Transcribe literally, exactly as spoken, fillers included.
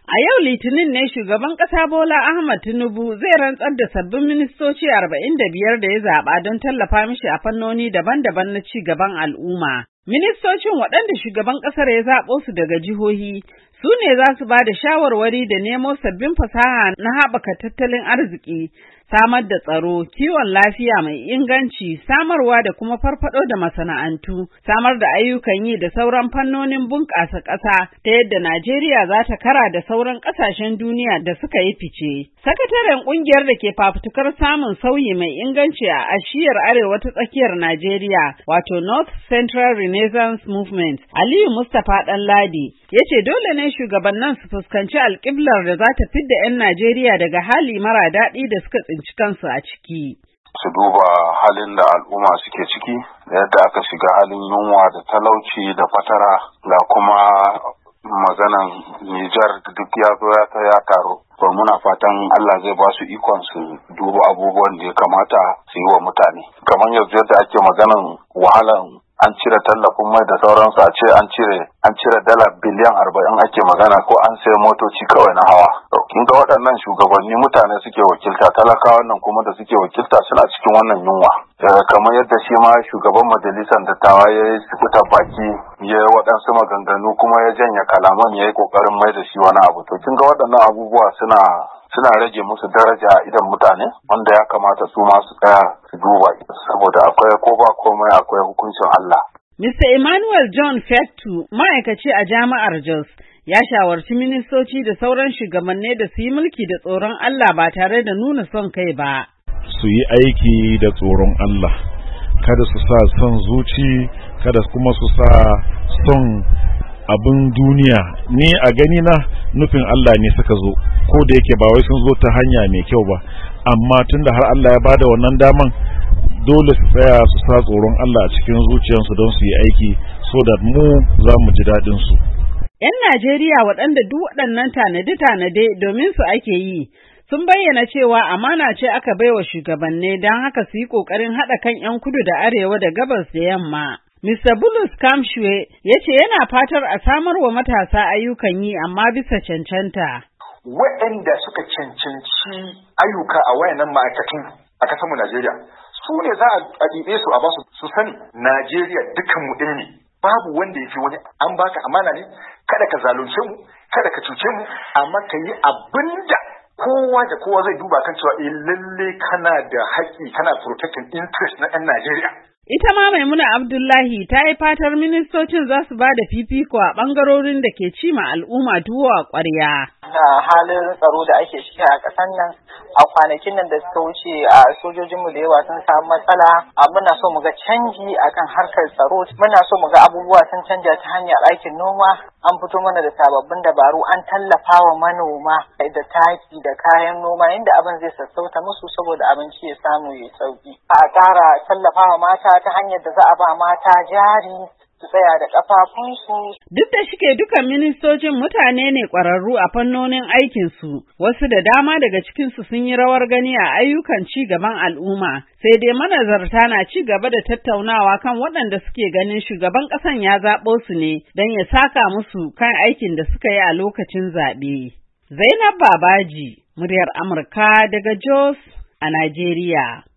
A yau Litinin ne shugaban ƙasa Bola Ahmed Tinubu zai rantsar da sabbin ministoci arba'in da biyar da ya zaɓa don tallafa mishi a fannoni daban-daban na ci gaban al'umma. Ministocin waɗanda shugaban ƙasar ya zaɓo su daga jihohi su ne za su ba da shawarwari da nemo sabbin fasaha na haɓaka tattalin arziki, samar da tsaro, kiwon lafiya mai inganci, samarwa da kuma farfaɗo da masana'antu, samar da ayyukan yi da sauran fannonin bunƙasa ƙasa ta yadda Najeriya za ta kara da sauran ƙasashen duniya da suka yi fice. Sakataren ƙungiyar da ke fafutukar samun sauyi mai inganci a ashiyar arewa ta tsakiyar Najeriya, wato North Central Renaissance Movement, Aliyu Mustapha Ɗanladi, ya ce dole ne shugabannin su fuskanci alƙiblar da za ta fidda 'yan Najeriya daga hali mara daɗi da suka tsinci kansu a ciki. Su duba halin da al'umma suke ciki, da yadda aka shiga halin yunwa da talauci da fatara, ga kuma maganan Nijar duk ya zo ya ta ya taru. To muna fatan Allah zai ba su ikon su duba abubuwan da ya kamata su yi wa mutane. Kamar yanzu yadda ake maganan wahalan an cire tallafin mai da sauransu, a ce an cire an cire dala biliyan arba'in ake magana ko an sai motoci kawai na hawa. Kin ga waɗannan shugabanni mutane suke wakilta, talakawan nan kuma da suke wakilta suna cikin wannan yunwa. Kamar yadda shi ma shugaban majalisar dattawa ya yi fita baki ya yi waɗansu maganganu kuma ya janye kalaman ya yi ƙoƙarin mai da shi wani abu. To kin ga waɗannan abubuwa suna suna rage musu daraja a idan mutane, wanda ya kamata su ma su tsaya su duba, saboda akwai ko ba komai akwai hukuncin Allah. Mister Emmanuel John Fettu, ma'aikaci a jami'ar Jos, ya shawarci ministoci da sauran shugabanni da su yi mulki da tsoron Allah ba tare da nuna son kai ba. Su yi aiki da tsoron Allah, kada su sa son zuci, kada kuma su sa son abin duniya. Ni a gani na nufin Allah ne suka zo, ko da yake ba wai sun zo ta hanya mai kyau ba, amma tunda har Allah ya bada wannan daman, dole su tsaya su sa tsoron Allah a cikin zuciyarsu don su yi aiki, so da mu za mu ji daɗin su. 'Yan Najeriya waɗanda duk waɗannan tanade-tanade domin su ake yi, sun bayyana cewa amana ce aka baiwa shugabanni don haka su yi ƙoƙarin haɗa kan 'yan kudu da arewa da gabas da yamma. Mister Bulus Kamshwe ya ce yana fatar a samar wa matasa ayyukan yi amma bisa cancanta. Waɗanda suka cancanci ayyuka a wayannan ma'aikatan a ƙasarmu Najeriya, su ne za a ɗibe su a ba su sani Najeriya dukkan mu ɗaya ne. Babu wanda ya fi wani, an baka amana ne, kada ka zalunce mu, kada ka cuce mu, amma ka yi abinda kowa da kowa zai duba kan cewa eh lalle kana da haƙƙi, kana protecting interest na 'yan Najeriya. Ita ma Maimuna Abdullahi ta yi fatar ministocin za su ba da fifiko a ɓangarorin da ke ci ma al'umma tuwo a ƙwarya. Da halin tsaro da ake ciki a ƙasar nan, a kwanakin nan da suka wuce a sojojinmu da yawa sun samu matsala, muna so mu ga canji akan harkar tsaro, muna so mu ga abubuwa sun canja ta hanyar aikin noma, an fito mana da sababbin dabaru, an tallafa wa manoma da taki da kayan noma inda abin zai sassauta musu saboda abinci ya samu ya sauki. A ƙara tallafa wa mata ta hanyar da za a ba mata jari su tsaya da ƙafafunsu. Duk da shike dukan ministocin mutane ne ƙwararru a fannonin aikinsu, wasu da dama daga cikinsu sun yi rawar gani a ayyukan ci gaban al'umma, sai dai manazarta na ci gaba da tattaunawa kan waɗanda suke ganin shugaban ƙasan ya zaɓo su ne don ya saka musu kan aikin da suka yi a lokacin zaɓe. Zainab Babaji, muryar Amurka daga Jos a Najeriya.